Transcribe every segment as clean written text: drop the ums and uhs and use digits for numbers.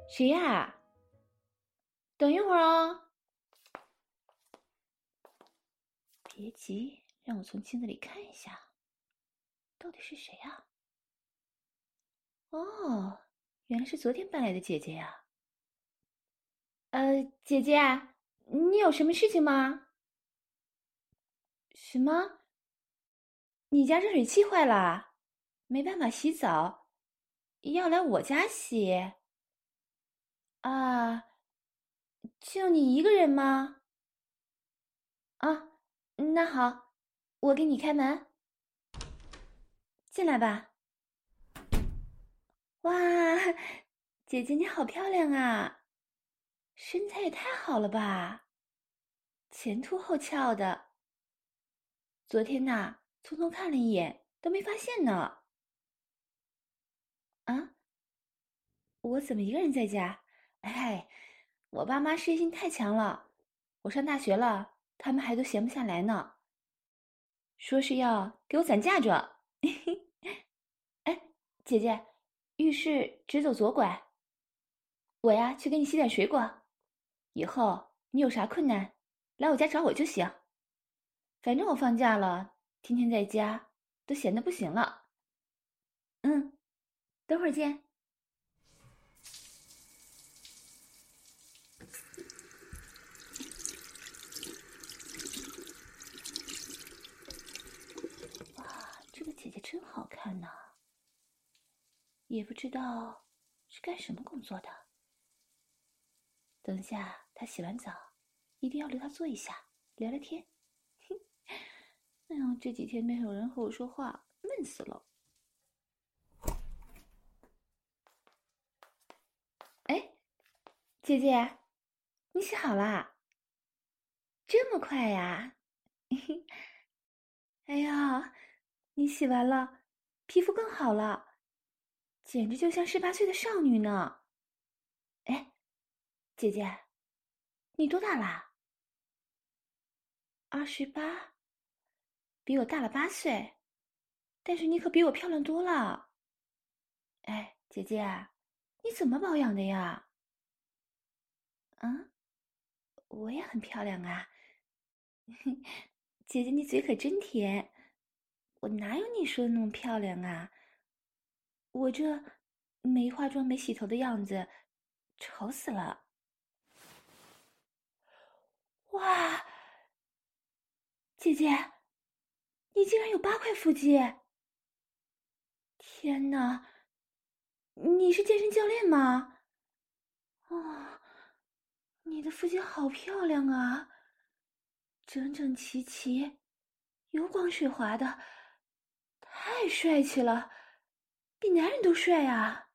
谁呀？等一会儿哦。别急，让我从镜子里看一下，到底是谁呀？哦，原来是昨天搬来的姐姐呀。姐姐，你有什么事情吗？什么？你家热水器坏了，没办法洗澡，要来我家洗？啊，就你一个人吗？啊，那好，我给你开门，进来吧。哇，姐姐你好漂亮啊，身材也太好了吧，前凸后翘的。昨天呐，匆匆看了一眼，都没发现呢。啊，我怎么一个人在家？哎，我爸妈事业心太强了，我上大学了，他们还都闲不下来呢，说是要给我攒嫁妆。哎，姐姐，浴室直走左拐，我呀去给你洗点水果。以后你有啥困难，来我家找我就行。反正我放假了，天天在家，都闲得不行了。嗯，等会儿见。哇，这个姐姐真好看呐，也不知道是干什么工作的。等下她洗完澡，一定要留她坐一下，聊聊天。哼，哎呦，这几天没有人和我说话，闷死了。哎，姐姐，你洗好啦？这么快呀？哎呀，你洗完了，皮肤更好了，简直就像18岁的少女呢。哎，姐姐，你多大啦？28，比我大了8岁，但是你可比我漂亮多了。哎，姐姐啊，你怎么保养的呀？嗯，我也很漂亮啊。姐姐，你嘴可真甜，我哪有你说的那么漂亮啊？我这没化妆、没洗头的样子，丑死了。哇，姐姐，你竟然有8块腹肌！天哪，你是健身教练吗？哦，你的腹肌好漂亮啊，整整齐齐，油光水滑的，太帅气了，比男人都帅啊！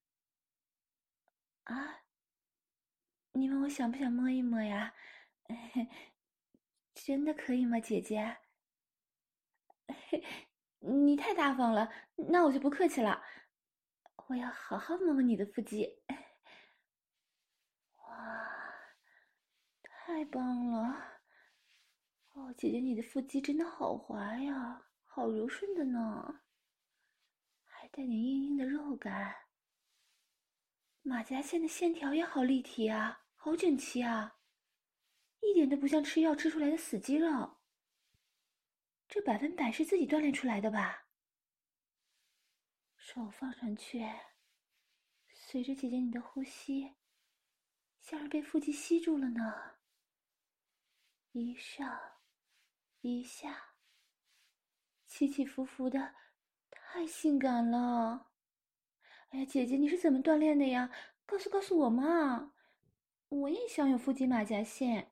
啊，你问我想不想摸一摸呀？真的可以吗，姐姐？你太大方了，那我就不客气了。我要好好摸摸你的腹肌。哇，太棒了！哦，姐姐，你的腹肌真的好滑呀，好柔顺的呢，还带点硬硬的肉感。马甲线的线条也好立体啊，好整齐啊，一点都不像吃药吃出来的死肌肉。这100%是自己锻炼出来的吧？手放上去，随着姐姐你的呼吸，像是被腹肌吸住了呢。一上一下，起起伏伏的，太性感了。哎呀，姐姐，你是怎么锻炼的呀？告诉我嘛，我也想有腹肌马甲线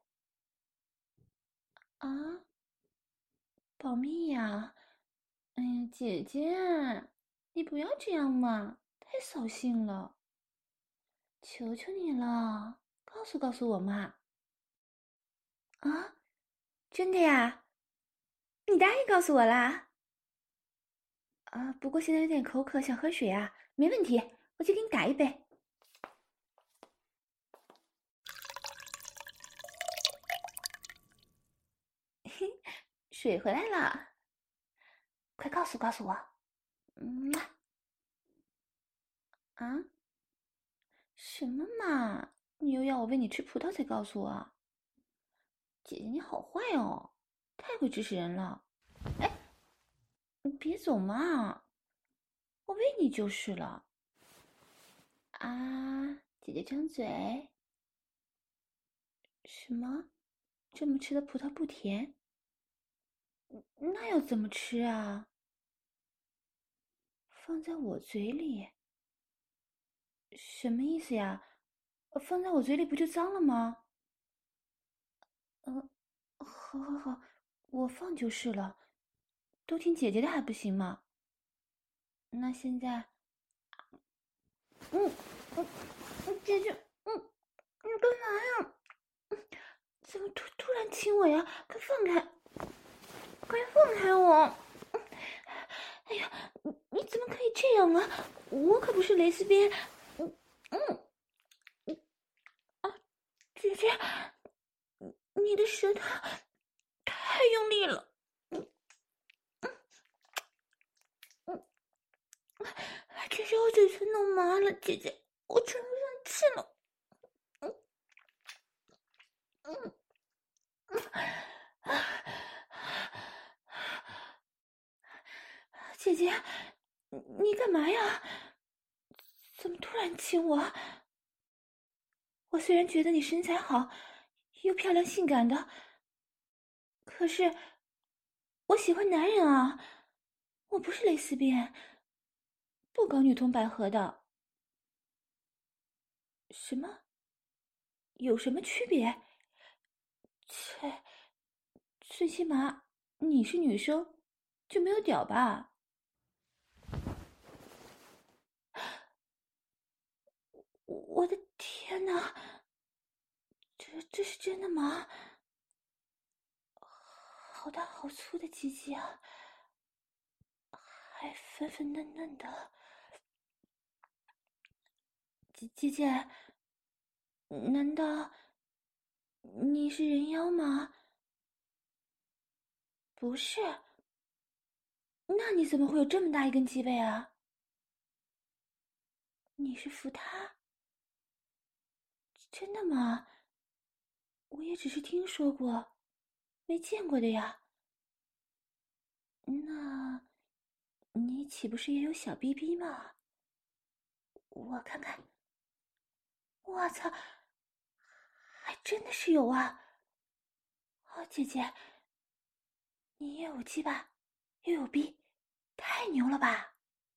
啊！保密呀！哎呀，姐姐，你不要这样嘛，太扫兴了，求求你了，告诉我嘛！啊，真的呀？你答应告诉我啦？啊，不过现在有点口渴，想喝水啊，没问题，我去给你打一杯。嘿，水回来了，快告诉我。嗯啊， 什么嘛？你又要我喂你吃葡萄才告诉我？姐姐你好坏哦，太会指使人了。哎，你别走嘛，我喂你就是了。啊，姐姐张嘴。什么？这么吃的葡萄不甜？那要怎么吃啊？放在我嘴里？什么意思呀？放在我嘴里不就脏了吗？嗯，好，好，好，我放就是了。都听姐姐的还不行吗？那现在，嗯，嗯，姐姐，你干嘛呀？怎么突然亲我呀？快放开！快放开我！哎呀，你怎么可以这样啊？我可不是蕾丝边。嗯嗯啊，姐姐，你的舌头太用力了。姐姐，我嘴唇弄麻了，姐姐，我喘不上气了。嗯嗯姐姐，你干嘛呀？怎么突然亲我？我虽然觉得你身材好，又漂亮性感的，可是我喜欢男人啊，我不是蕾丝边，不搞女同百合的。什么？有什么区别？切，最起码你是女生，就没有屌吧？我的天哪，这是真的吗？好大好粗的鸡鸡啊，还粉粉嫩嫩的。姐姐，难道你是人妖吗？不是，那你怎么会有这么大一根鸡背啊？你是扶他？真的吗？我也只是听说过，没见过的呀。那你岂不是也有小逼逼吗？我看看。我操，还真的是有啊！哦，姐姐，你也有鸡巴，又有逼，太牛了吧？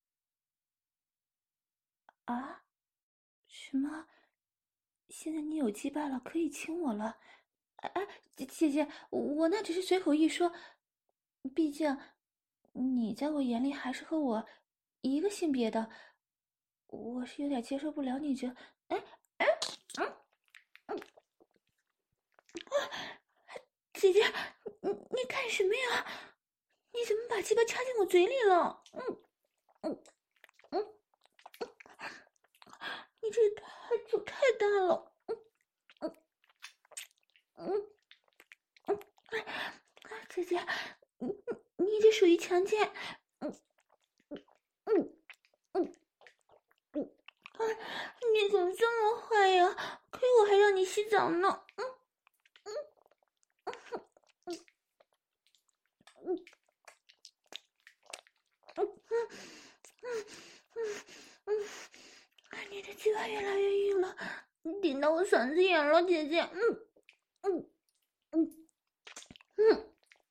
啊？什么？现在你有鸡巴了，可以亲我了？哎，姐姐，我那只是随口一说，毕竟你在我眼里还是和我一个性别的，我是有点接受不了你这……哎哎，嗯嗯，姐姐，你干什么呀？你怎么把鸡巴插进我嘴里了？嗯嗯，你这太大了。嗯嗯，姐姐，你这属于强奸。嗯嗯嗯嗯，你怎么这么坏呀？亏我还让你洗澡呢。嗯嗯嗯嗯，你的鸡巴越来越硬了，顶到我嗓子眼了，姐姐。嗯嗯嗯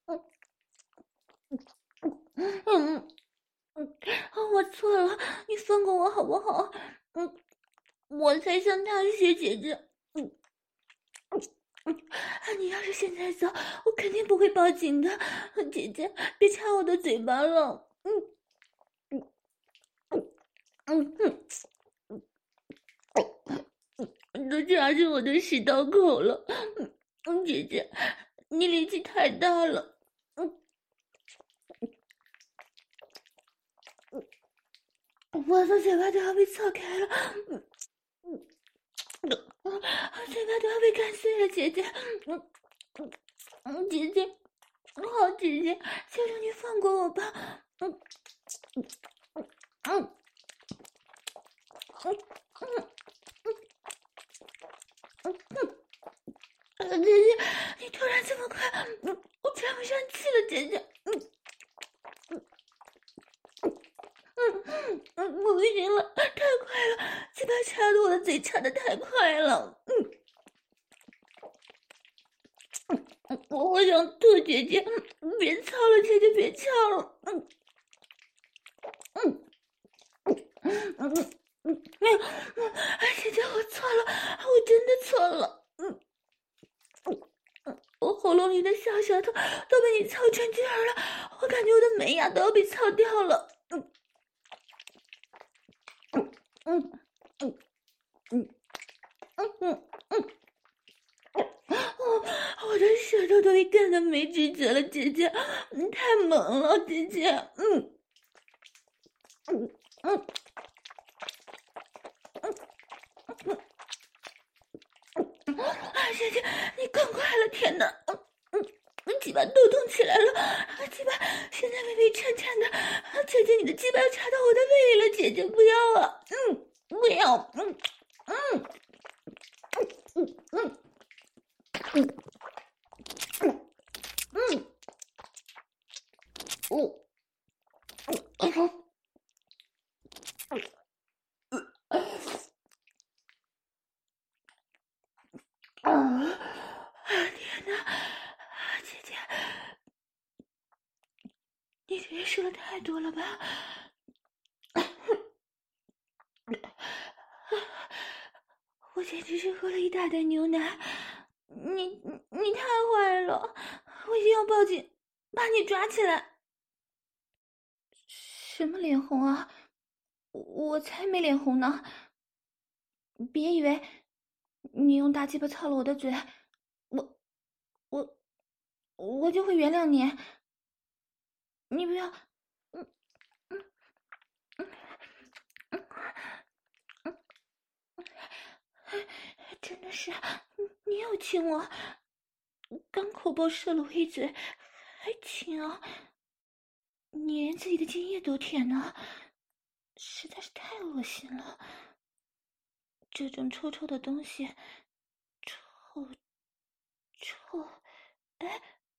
嗯嗯嗯，我错了，你放过我好不好？嗯，我才向大学姐姐。嗯你要是现在走，我肯定不会报警的。姐姐，别掐我的嘴巴了。嗯嗯都掐进我的食道口了。姐姐，你力气太大了。嗯，我的嘴巴都要被撬开了。嘴巴都要被干碎了，姐姐。姐姐，好姐姐，求求你放过我吧。嗯嗯嗯嗯姐姐，你突然这么快，我喘不上气了，姐姐。不行了，太快了，鸡巴插的我的嘴插的太快了。我想吐，姐姐，别操了，姐姐别操了。姐姐，我错了，我真的错了。我喉咙里的小舌头都被你操成劲儿了，我感觉我的门牙都要被操掉了。我的舌头都被干得没知觉了，姐姐，你太猛了，姐姐。姐姐，你更快了，天哪！鸡巴都动起来了，鸡巴现在微微颤颤的，姐姐，你的鸡巴要插到我的胃了，姐姐不要啊，不要，天哪，姐姐，你这也说的太多了吧？我简直是喝了一大袋牛奶，你太坏了，我一定要报警，把你抓起来。什么脸红啊？我才没脸红呢！别以为你用大鸡巴操了我的嘴，我我我就会原谅你。你不要，嗯嗯嗯嗯，真的是，你又亲我，刚口爆射了我一嘴，还亲啊！你连自己的精液都舔呢，实在是太恶心了。这种臭臭的东西，臭臭，哎，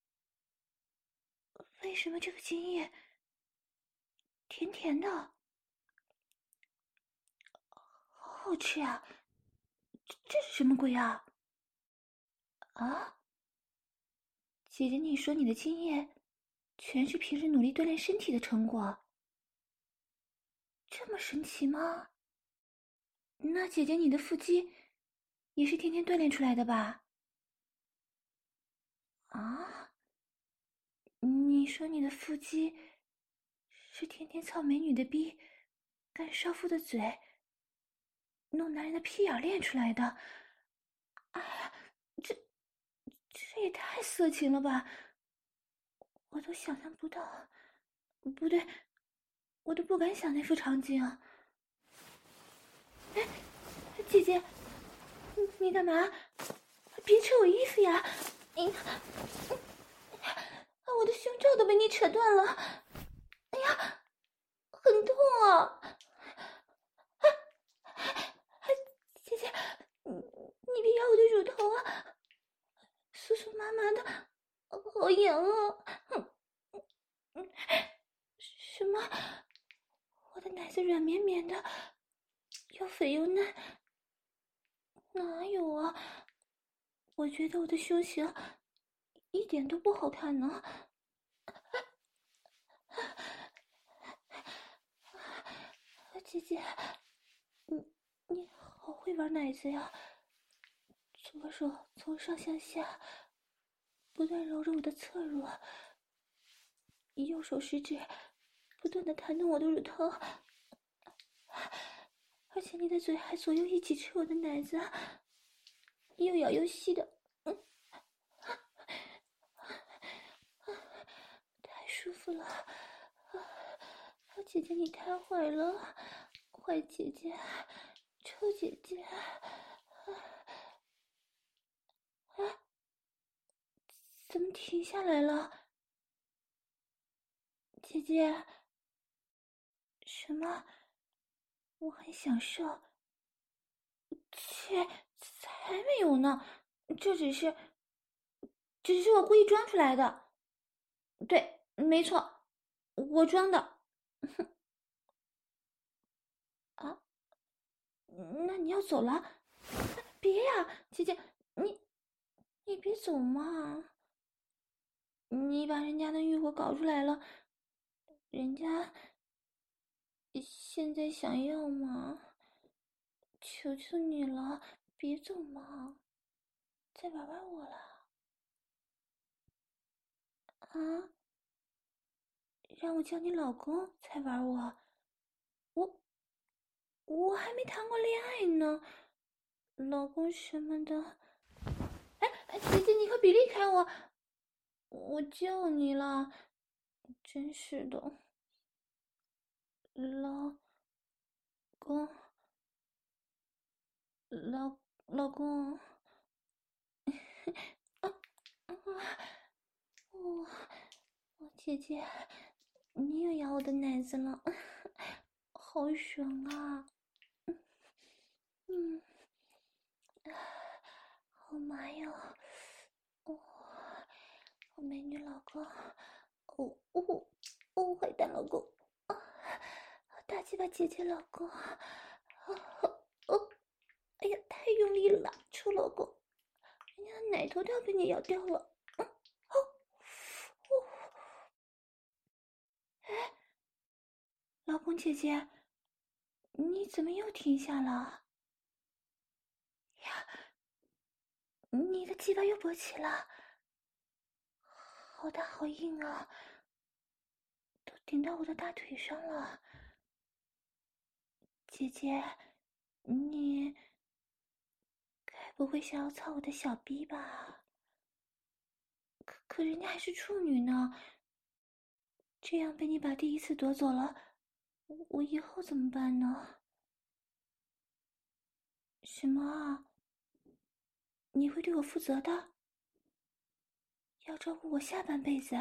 为什么这个精液甜甜的，好好吃呀？这是什么鬼啊？啊，姐姐，你说你的精液全是平时努力锻炼身体的成果，这么神奇吗？那姐姐，你的腹肌也是天天锻炼出来的吧？啊，你说你的腹肌是天天操美女的逼，干少妇的嘴，弄男人的屁眼练出来的？哎呀，这也太色情了吧！我都想象不到，不对，我都不敢想那副场景。哎，姐姐，你干嘛？别扯我衣服呀！你，我的胸罩都被你扯断了！哎呀，很痛啊！姐姐，你别咬我的乳头啊！酥酥麻麻的，好痒啊！什么？我的奶子软绵绵的，又肥又嫩，哪有啊？我觉得我的胸型一点都不好看呢。姐姐，你好会玩奶子呀！左手从上向下不断揉着我的侧乳，右手食指不断的弹动我的乳头，而且你的嘴还左右一起吃我的奶子，又咬又吸的，太舒服了！姐姐你太坏了，坏姐姐，臭姐姐！怎么停下来了？姐姐，什么？我很享受。切， 才没有呢，这只是我故意装出来的。对，没错，我装的。啊，那你要走了？别呀，姐姐，你别走嘛！你把人家的欲火搞出来了，人家现在想要吗？求求你了，别走嘛！再玩玩我了啊！让我叫你老公才玩我？我我还没谈过恋爱呢，老公什么的。哎，姐姐，你可别离开我！我叫你了，真是的，老公，老公，啊啊！我姐姐，你又咬我的奶子了，好爽啊！嗯，好麻哟！哦，好美女老公，坏蛋老公，啊，大鸡巴姐姐老公，哦，哎呀，太用力了，臭老公，人家的奶头都要被你咬掉了。老公姐姐，你怎么又停下了？呀，你的鸡巴又勃起了，好大好硬啊，都顶到我的大腿上了。姐姐，你该不会想要操我的小逼吧？可人家还是处女呢，这样被你把第一次夺走了，我以后怎么办呢？什么啊？你会对我负责的？要照顾我下半辈子？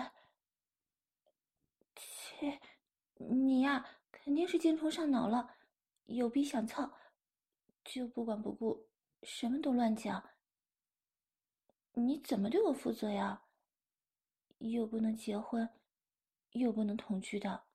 切，你呀，肯定是精虫上脑了，有逼想操，就不管不顾，什么都乱讲。你怎么对我负责呀？又不能结婚，又不能同居的。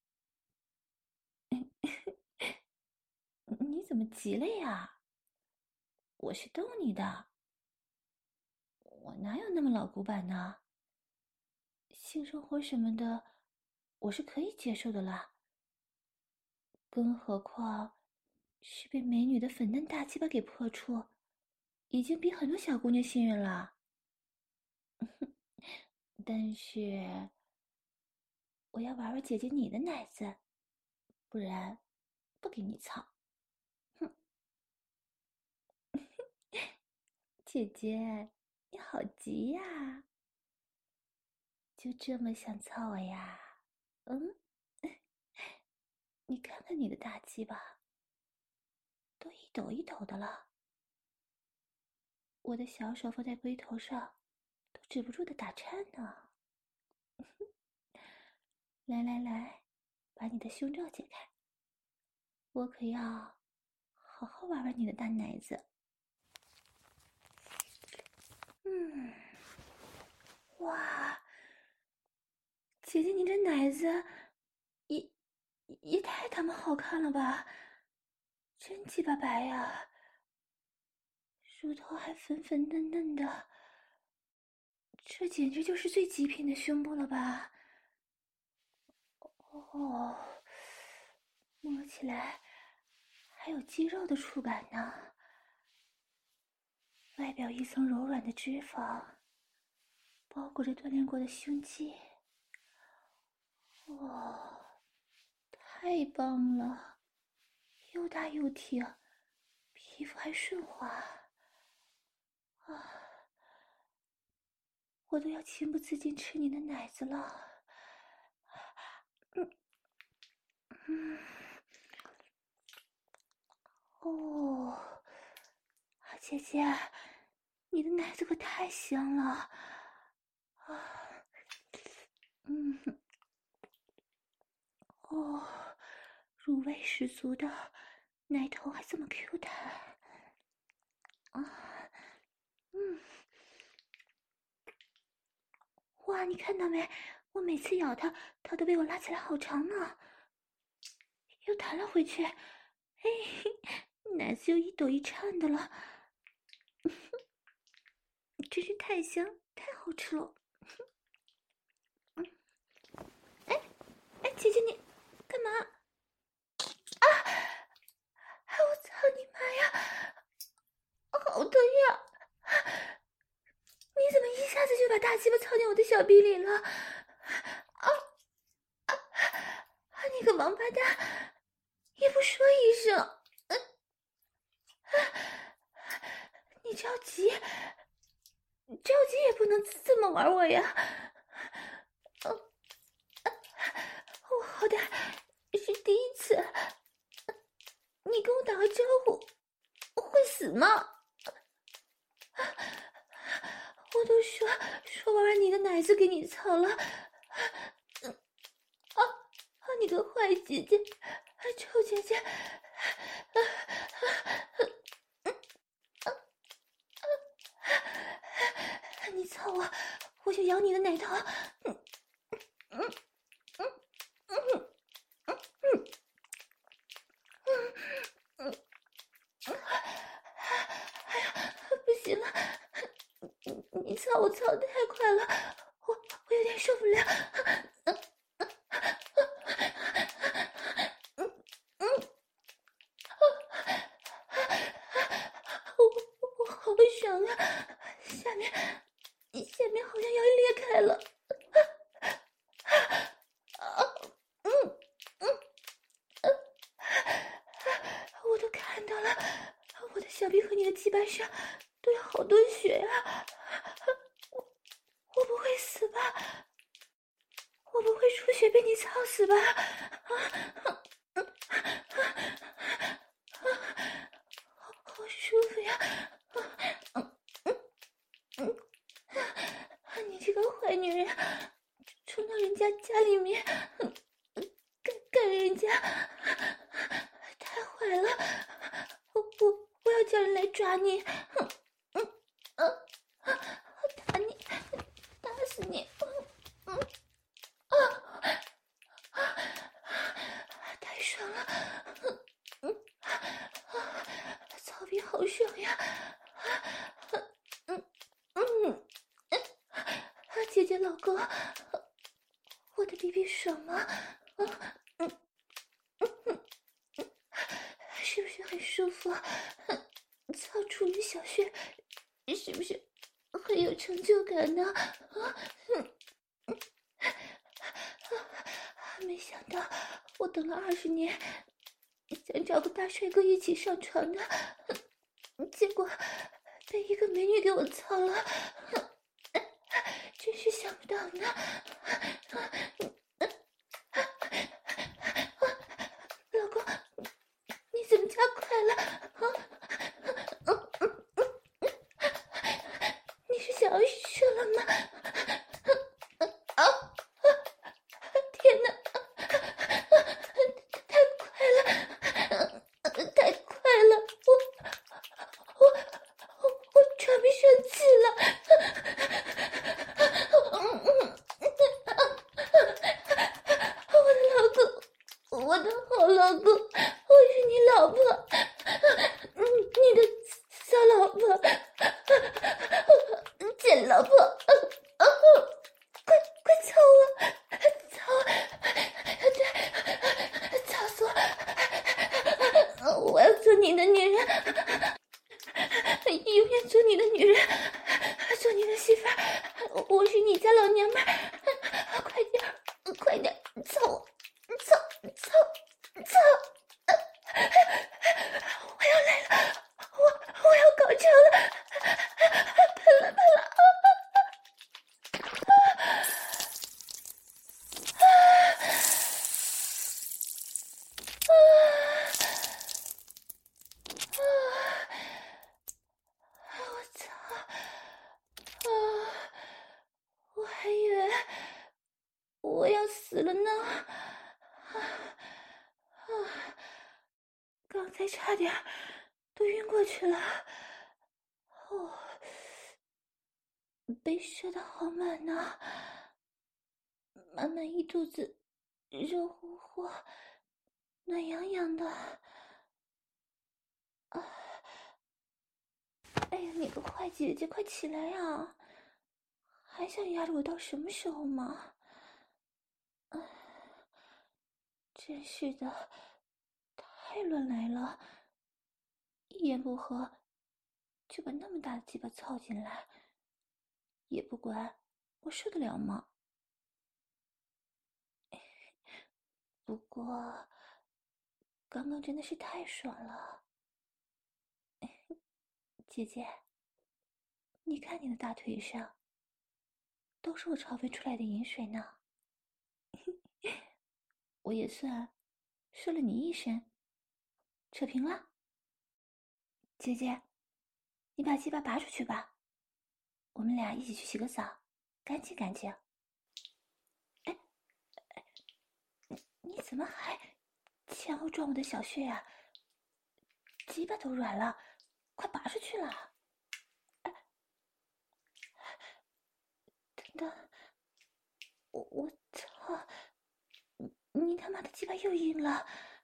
你怎么急了呀？我是逗你的，我哪有那么老古板呢？性生活什么的，我是可以接受的啦。更何况是被美女的粉嫩大鸡巴给破处，已经比很多小姑娘信任了。但是我要玩玩姐姐你的奶子，不然不给你操。哼，姐姐，你好急呀，就这么想操我呀？嗯，你看看你的大鸡巴，都一抖一抖的了。我的小手放在龟头上，都止不住的打颤呢。来来来，把你的胸罩解开，我可要好好玩玩你的大奶子。嗯，哇，姐姐你这奶子也也太他妈好看了吧，真鸡巴白呀，乳头还粉粉嫩嫩的，这简直就是最极品的胸部了吧？哦，摸起来还有肌肉的触感呢，外表一层柔软的脂肪，包裹着锻炼过的胸肌。哇，太棒了，又大又挺，皮肤还顺滑啊！我都要情不自禁吃你的奶子了。嗯嗯，哦，姐姐，你的奶子可太香了啊！嗯，哦，乳味十足的，奶头还这么 Q 弹哇，你看到没？我每次咬它，它都被我拉起来好长呢，又弹了回去。嘿，奶子又一抖一颤的了，真是太香，太好吃了。哎哎，姐姐你干嘛？啊！我操你妈呀！好疼呀！你怎么一下子就把大鸡巴操进我的小逼里了？你个王八蛋，也不说一声！你着急也不能这么玩我呀！我好歹是第一次，你跟我打个招呼，我会死吗？我都说玩玩你的奶子给你操了，你个坏姐姐，臭姐姐，你操我就咬你的奶头，不行了，你操我操得太快了，我有点受不了。我好爽啊！下面好像要裂开了。我都看到了，我的小臂和你的鸡巴上都有好多血啊！我不会死吧？我不会出血被你操死吧？好舒服呀！你这个坏女人，冲到人家家里面干人家，太坏了！我要叫人来抓你！打你，打死你！太爽了！操逼好爽呀！姐姐老公，我的逼逼爽吗？是不是很舒服？操处女小穴是不是很有成就感呢？没想到我等了20年，想找个大帅哥一起上床的，结果被一个美女给我操了，真是想不到呢。老公，你怎么加快了？你是想要射了吗？天哪，太快了，太快了，我喘不上气了。我的好老公，我是你老婆，你的小老婆，贱老婆，快操我，对，操死我！我要做你的女人，永远做你的女人，做你的媳妇儿，我是你家老娘们儿，快点，操我！操！我要来了，我要高潮了，喷了！我操！我还以为我要死了呢。刚才差点都晕过去了。被射得好满呢。 满满一肚子热乎乎、暖洋洋的。啊！哎呀，你个坏姐姐，快起来呀！还想压着我到什么时候吗？真是的，太乱来了！一言不合就把那么大的鸡巴操进来，也不管我受得了吗？不过刚刚真的是太爽了。姐姐，你看你的大腿上都是我炒沸出来的饮水呢。我也算收了你一身，扯平了。姐姐，你把鸡巴拔出去吧，我们俩一起去洗个澡，干净干净。哎，你怎么还前后撞我的小穴啊？鸡巴都软了，快拔出去了。等等，我操！你他妈的鸡巴又硬了。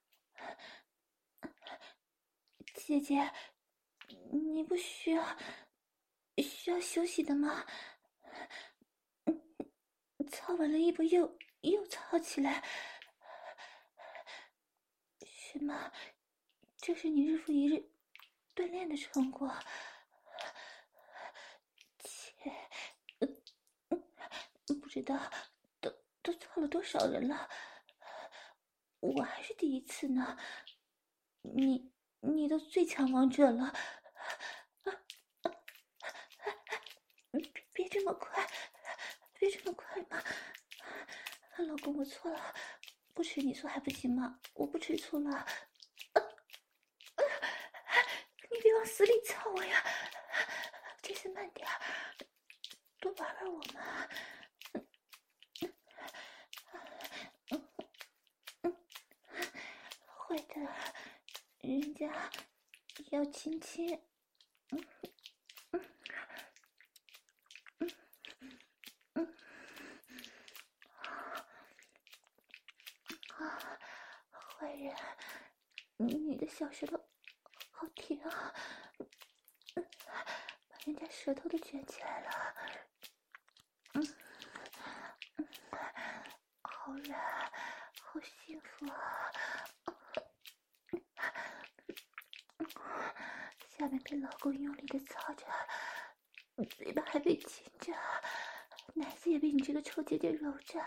姐姐，你不需要休息的吗？操完了一波又操起来，是吗？这是你日复一日锻炼的成果。切，不知道都操了多少人了，我还是第一次呢。你都最强王者了，别这么快，别这么快嘛！老公，我错了，不吃你醋还不行吗？我不吃醋了。你别往死里操我呀！这次慢点，多玩玩我嘛。会的，人家要亲亲。坏人，你的小舌头好甜啊！把人家舌头都卷起来了。好软，好幸福啊！下面被老公用力的操着，嘴巴还被亲着，奶子也被你这个臭姐姐揉着，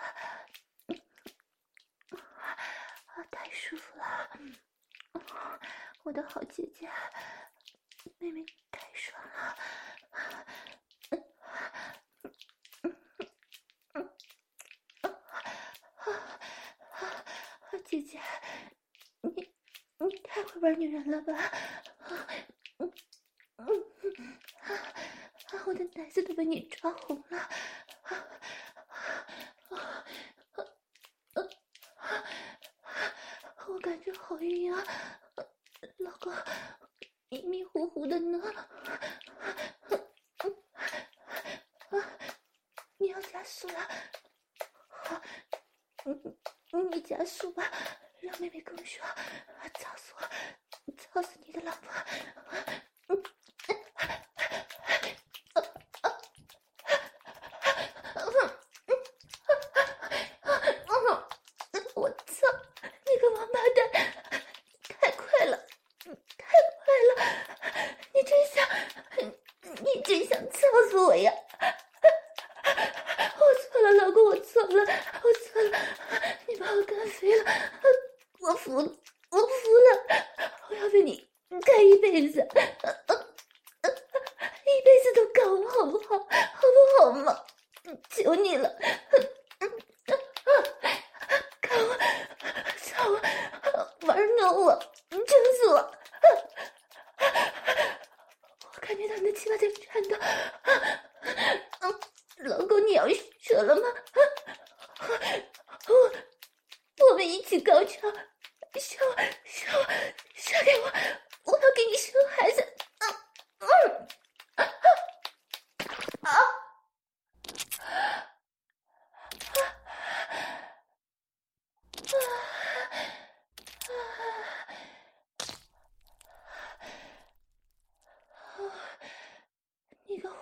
太舒服了！我的好姐姐，妹妹太爽了！姐姐，你太会玩女人了吧？我的奶子都被你抓红了。我感觉好晕啊，老公，迷迷糊糊的呢。你要加速了，好，你加速吧，让妹妹更爽，操死我，操死你的老婆！我操，你个王八蛋，太快了，太快了！你真想操死我呀！我错了，老公，我错了，我错了，你把我干飞了，我服了，我服了，我要被你干一辈子，一辈子都干我好不好？好不好嘛？求你了，干我，操我，玩弄我，整死我！我感觉到你的鸡巴在颤抖。老公，你要射了吗？我们一起高潮，射给我，我要给你生孩子。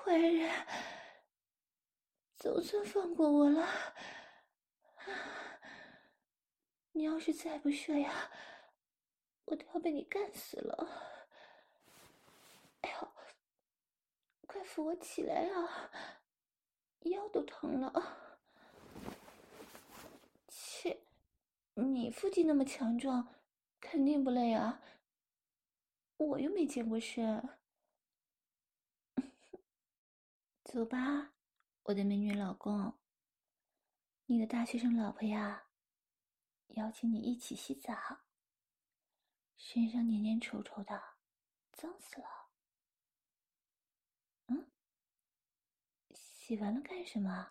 坏人，总算放过我了。你要是再不射呀，我都要被你干死了。哎呦，快扶我起来啊！腰都疼了。切，你腹肌那么强壮，肯定不累啊。我又没健过身。走吧，我的美女老公。你的大学生老婆呀，邀请你一起洗澡，身上黏黏稠稠的，脏死了。嗯，洗完了干什么？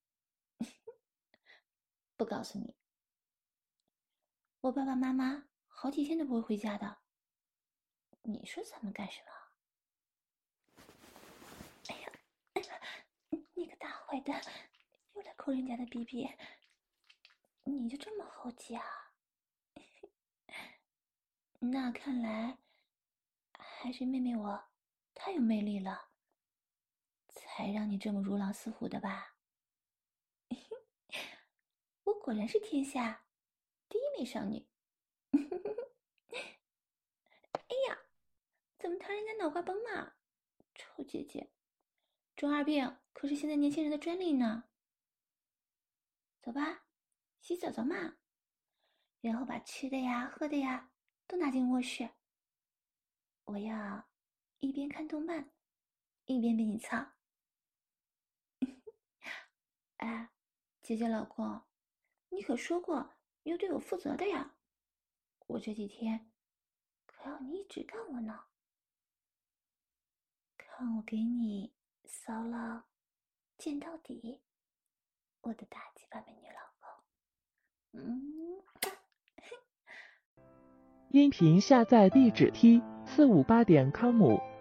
不告诉你，我爸爸妈妈好几天都不会回家的。你说咱们干什么？哎呀，你个大坏蛋，又来抠人家的逼逼，你就这么好奇啊？那看来还是妹妹我太有魅力了，才让你这么如狼似虎的吧？我果然是天下第一美少女。哎呀，怎么弹人家脑瓜崩嘛？臭姐姐，中二病可是现在年轻人的专利呢。走吧，洗澡澡嘛，然后把吃的呀、喝的呀都拿进卧室。我要一边看动漫，一边被你操。哎，姐姐老公，你可说过要对我负责的呀。我这几天可要你一直干我呢，看我给你骚了见到底，我的大鸡巴美女老公。 音频下载地址 T458.com。